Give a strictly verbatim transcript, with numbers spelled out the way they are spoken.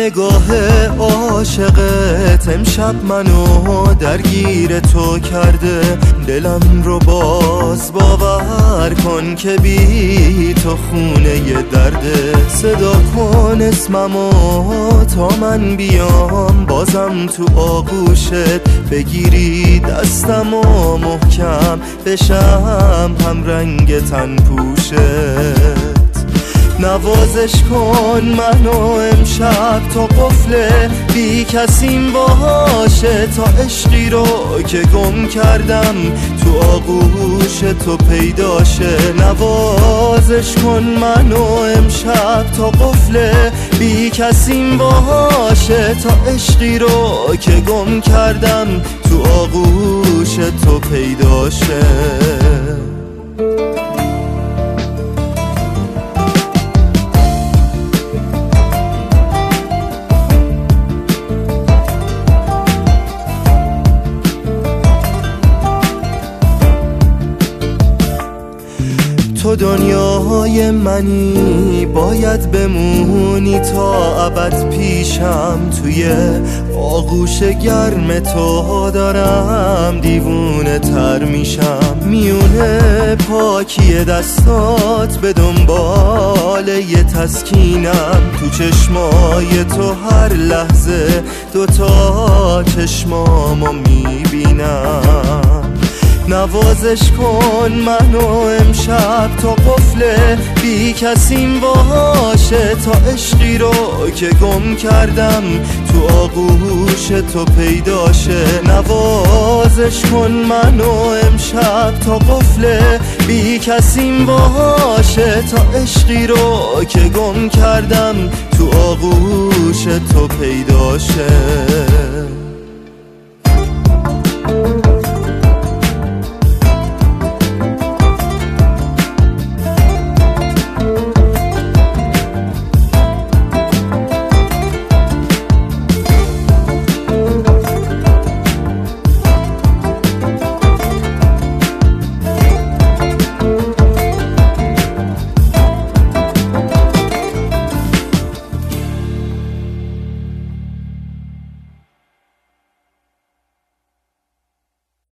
نگاه عاشقت امشب منو درگیر تو کرده. دلم رو باز باور کن که بی تو خونه ی درده. صدا کن اسممو تا من بیام، بازم تو آغوشت بگیری دستمو محکم بشم هم رنگ تن پوشت. نوازش کن منو امشب تا قفل بی کسیم باشه، تا عشقی رو که گم کردم تو آغوش تو پیداشه. نوازش کن منو امشب تا قفل بی کسیم باشه، تا عشقی رو که گم کردم تو آغوش تو پیداشه. تو دنیای منی، باید بمونی تا ابد پیشم. توی آغوش گرم تو دارم دیوونه تر میشم. میونه پاکی دستات به دنبال یه تسکینم. تو چشمای تو هر لحظه دوتا چشمامو میبینم. نوازش کن منو امشب تا قفل بی کسیم باشه، تا عشقی رو که گم کردم تو آغوش تو پیداشه. نوازش کن منو امشب تا قفل بی کسیم باشه، تا عشقی رو که گم کردم تو آغوش تو پیداشه.